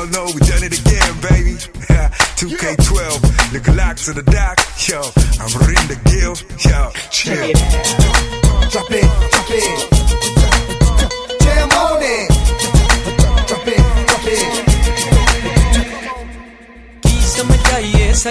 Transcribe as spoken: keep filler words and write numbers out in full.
y'all know we done it again, baby. two K twelve, look like to the dock. Yo, I'm Rinda Gill. Yo, chill. Drop it, drop it.